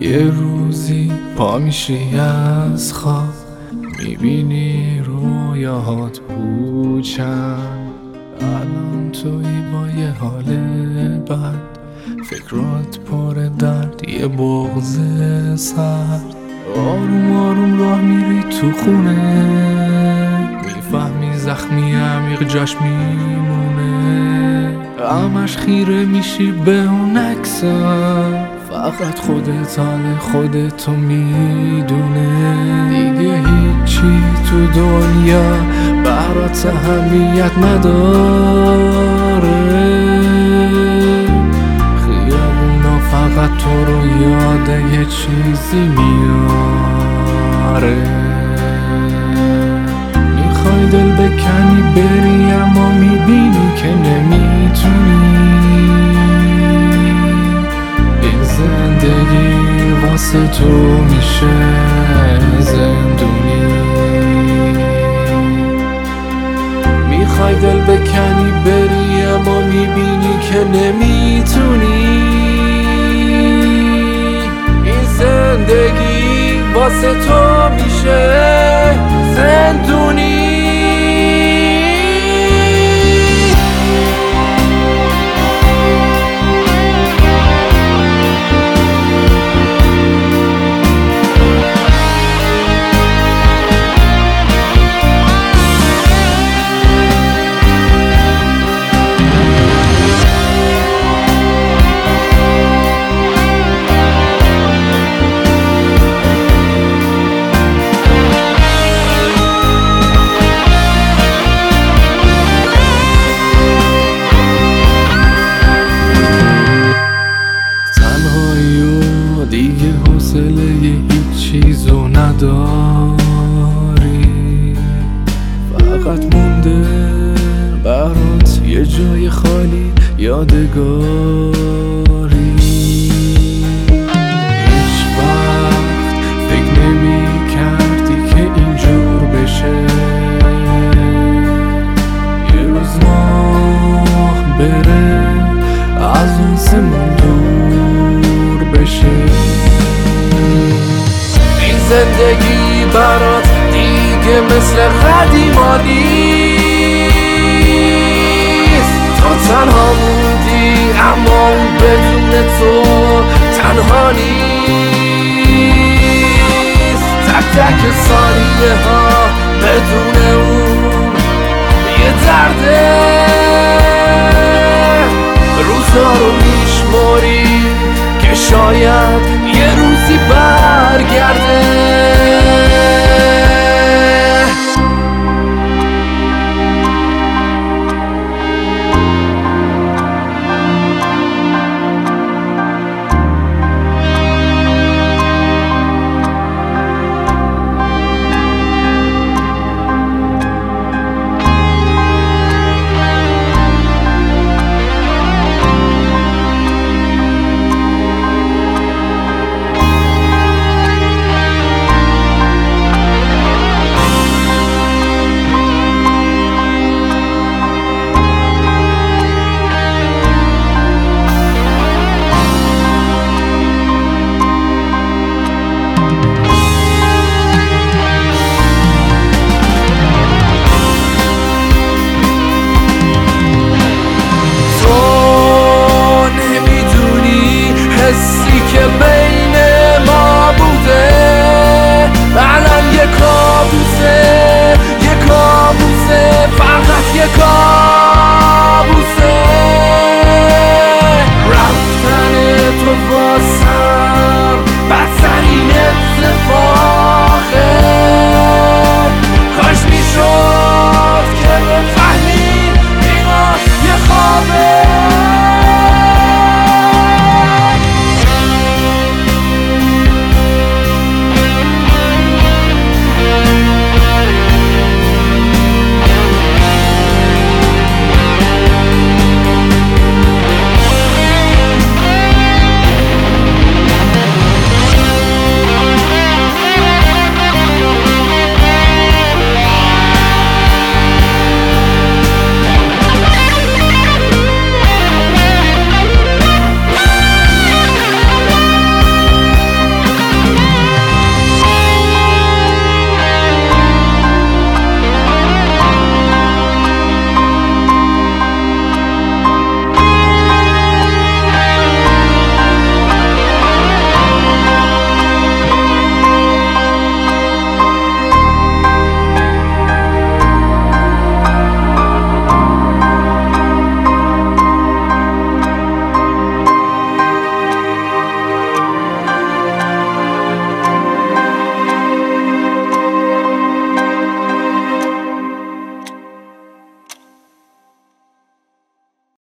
یه روزی پا میشی از خواب، میبینی رویاهات پوچن. الان توی با یه حال بد، فکرات پر درد، یه بغض سرد. آروم آروم راه میری تو خونه، میفهمی زخمی عمیق جاش میمونه. همش خیره میشی به اون عکس‌ها، فقط خودت حال خودتو میدونه. دیگه هیچی تو دنیا برات اهمیت نداره. خیابونا فقط تو رو یاد یه چیزی میاره. میخوای دل بکنی بری، اما میبینی که نمیتونی. این زندگی واسه تو میشه زندونی. میخوای دل بکنی بری، اما میبینی که نمیتونی. این زندگی واسه تو میشه زندونی. دیگه حوصله هیچ چیزو نداری، فقط مونده برات یه جای خالی یادگاری. هیچ وقت فکر نمی کردی که اینجور بشه، یه روز ماه بره از اون سمون دور بشه. این زندگی برات دیگه مثل قدیما نیست. تو تنها موندی، اما اون بدون تو تنها نیست. تک تک ثانیه ها بدون اون یه درده. روزها رو میشماری که شاید یه روزی برگرده. حسی که بین ما بوده الان یه کابوسه، یه کابوسه، فقط یه کابوسه. رفتن تو واسم بدترین اتفاق